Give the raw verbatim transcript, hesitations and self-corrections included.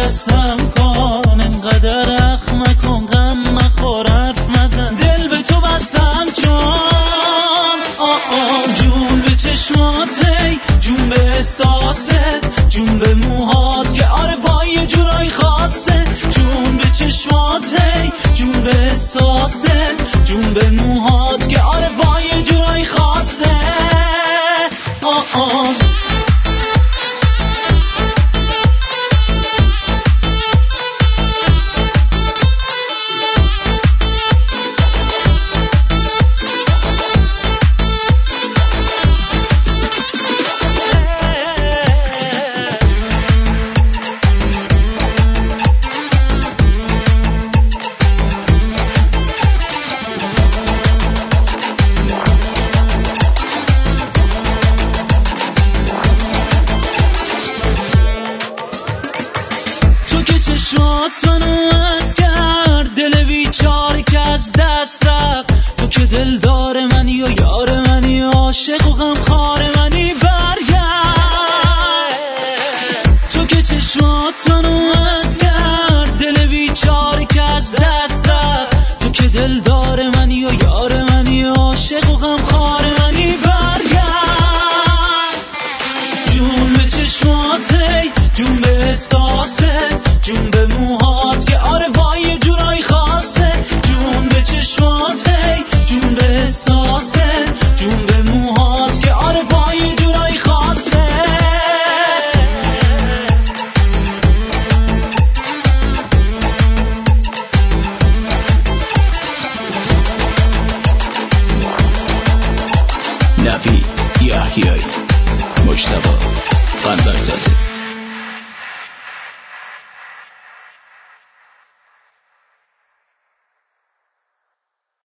بستم کن، انقدر اخم کن، غم مخور، حرف نزن، دل به تو بستم جان. آه آه جون به چشمات، هی جون به احساست، جون به موهات که آره با یه جورای خاصه. جون به چشمات، هی جون به احساست، جون به موهات که آره با یه جورای خاصه. آه آه چشمات منو از کرد، دل بیچاره که از دست رفت. تو که دلدار منی و یار منی، عاشق و غمخوار منی، برگرد. تو که چشمات منو